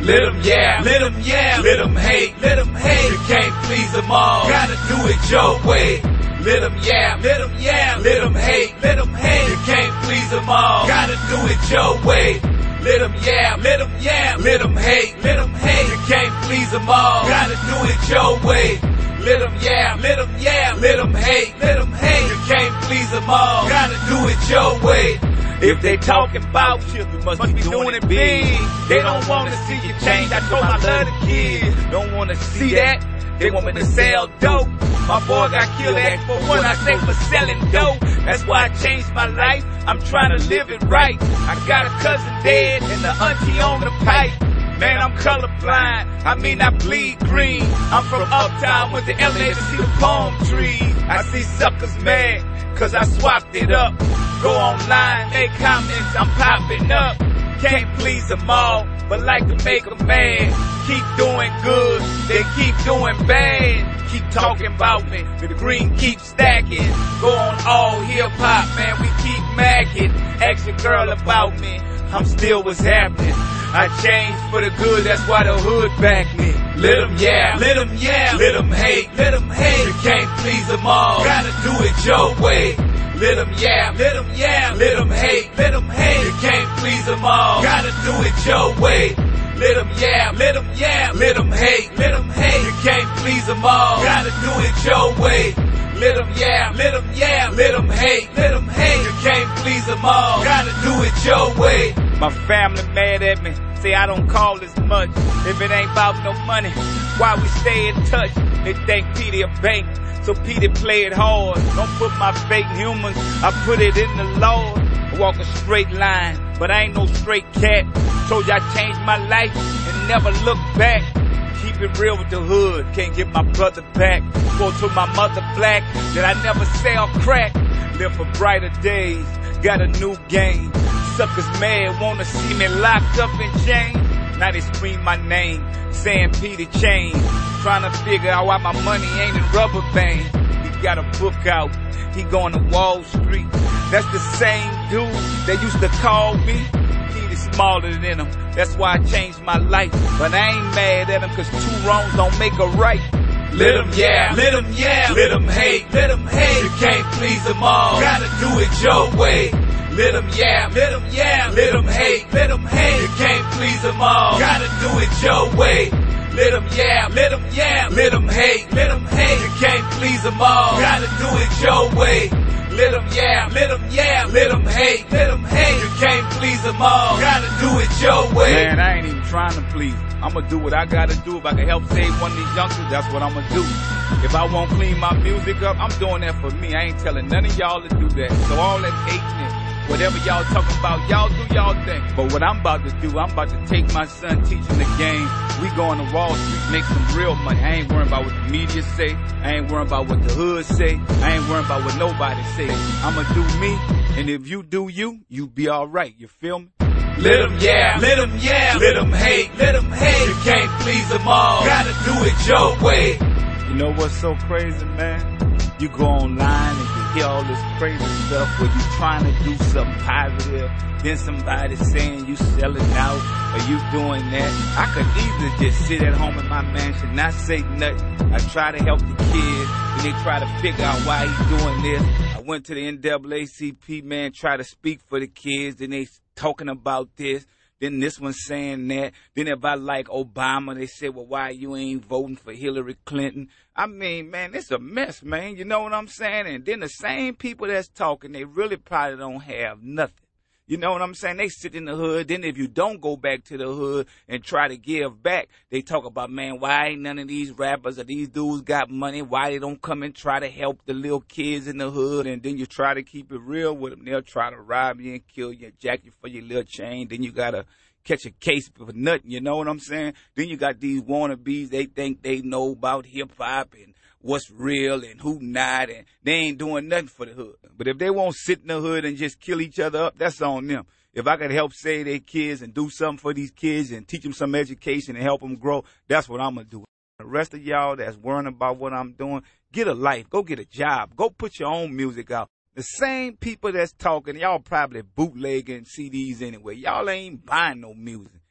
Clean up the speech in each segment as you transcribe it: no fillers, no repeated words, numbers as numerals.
Let them yap, let them yap, let them hate, let them hate. You can't please them all, gotta do it your way. Let them yap, let them yap, let them hate, let them hate. You can't please them all, gotta do it your way. Let them yap, let them yap, let them hate, let them hate. You can't please them all, gotta do it your way. Let them yap, let them yap, let them hate, let them hate. You can't please them all, gotta do it your way. If they talking about you, you must be doing it big. They don't wanna see you change. I told my love the kids, don't wanna see that. They want me to sell dope. My boy got killed at for one, I say for selling dope. That's why I changed my life. I'm trying to live it right. I got a cousin dead and the auntie on the pipe. Man, I'm colorblind. I mean, I bleed green. I'm from uptown, went to LA to see the palm trees. I see suckers mad, cause I swapped it up. Go online, make comments, I'm popping up. Can't please them all, but like to make them mad. Keep doing good, they keep doing bad. Keep talking about me, the green keeps stacking. Go on all hip-hop, man, we keep macking. Ask your girl about me, I'm still what's happening. I changed for the good, that's why the hood backed me. Let them yap, let them yap, let them hate, let them hate. You can't please them all, gotta do it your way. Let them yap, let them yap, let them hate, let them hate. You can't please them all, gotta do it your way. Let them yap, let them yap, let them hate, let them hate. You can't please them all, gotta do it your way. Let them yap, let them yap, let them hate, let them hate. You can't please them all, gotta do it your way. My family mad at me, say I don't call as much. If it ain't about no money, why we stay in touch? They think Petey a bank, so Petey play it hard. Don't put my fake humans, I put it in the Lord. I walk a straight line, but I ain't no straight cat. Told you I changed my life and never look back. Keep it real with the hood, can't get my brother back. Go to my mother black, that I never sell crack. Live for brighter days, got a new game. Suckers mad, wanna see me locked up in chains. Now they scream my name, saying Petey Chain. Trying to figure out why my money ain't in rubber band. He got a book out, he going to Wall Street. That's the same dude that used to call me. Petey's smaller than him, that's why I changed my life. But I ain't mad at him, cause two wrongs don't make a right. Let them yap, let them yap, let them hate, let them hate. You can't please them all, gotta do it your way. Let them yap, let them yap, let them hate, let them hate. You can't please them all, gotta do it your way. Let them yap, let them yap, let them hate, let them hate. You can't please them all, gotta do it your way. Let them yap, let them yap, let them hate, let them hate. You can't please them all, gotta do it your way. Man, I ain't even trying to please. I'ma do what I gotta do. If I can help save one of these youngsters, that's what I'ma do. If I won't clean my music up, I'm doing that for me. I ain't telling none of y'all to do that. So all that hating and whatever y'all talking about, y'all do y'all thing. But what I'm about to do, I'm about to take my son teaching the game. We going to Wall Street, make some real money. I ain't worrying about what the media say. I ain't worrying about what the hood say. I ain't worrying about what nobody say. I'ma do me, and if you do you be alright. You feel me? Let them yap, let them yap, let them hate, let them hate. You can't please them all, gotta do it your way. You know what's so crazy, man? You go online and you hear all this crazy stuff where you trying to do something positive, then somebody saying you selling out or you doing that. I could easily just sit at home in my mansion, not say nothing. I try to help the kids, and they try to figure out why he's doing this. I went to the NAACP, man, try to speak for the kids, then they talking about this. Then this one's saying that. Then if I like Obama, they say, well, why you ain't voting for Hillary Clinton? I mean, man, it's a mess, man. You know what I'm saying? And then the same people that's talking, they really probably don't have nothing. You know what I'm saying? They sit in the hood. Then if you don't go back to the hood and try to give back, they talk about, man, why ain't none of these rappers or these dudes got money? Why they don't come and try to help the little kids in the hood? And then you try to keep it real with them. They'll try to rob you and kill you, jack you for your little chain. Then you got to catch a case for nothing. You know what I'm saying? Then you got these wannabes. They think they know about hip-hop and what's real and who not, and they ain't doing nothing for the hood. But if they won't sit in the hood and just kill each other up, that's on them. If I could help save their kids and do something for these kids and teach them some education and help them grow, that's what I'm going to do. The rest of y'all that's worrying about what I'm doing, get a life. Go get a job. Go put your own music out. The same people that's talking, y'all probably bootlegging CDs anyway. Y'all ain't buying no music.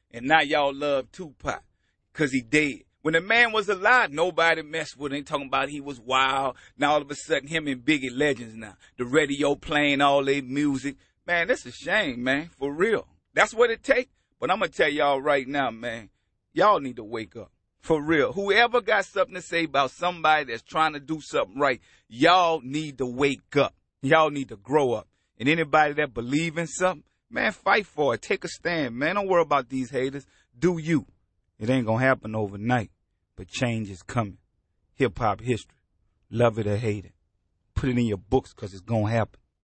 And now y'all love Tupac because he dead. When the man was alive, nobody messed with him. They talking about he was wild. Now all of a sudden, him and Biggie legends now. The radio playing all their music. Man, that's a shame, man. For real. That's what it takes. But I'm going to tell y'all right now, man. Y'all need to wake up. For real. Whoever got something to say about somebody that's trying to do something right, y'all need to wake up. Y'all need to grow up. And anybody that believe in something, man, fight for it. Take a stand, man. Don't worry about these haters. Do you. It ain't going to happen overnight. But change is coming. Hip-hop history. Love it or hate it. Put it in your books because it's going to happen.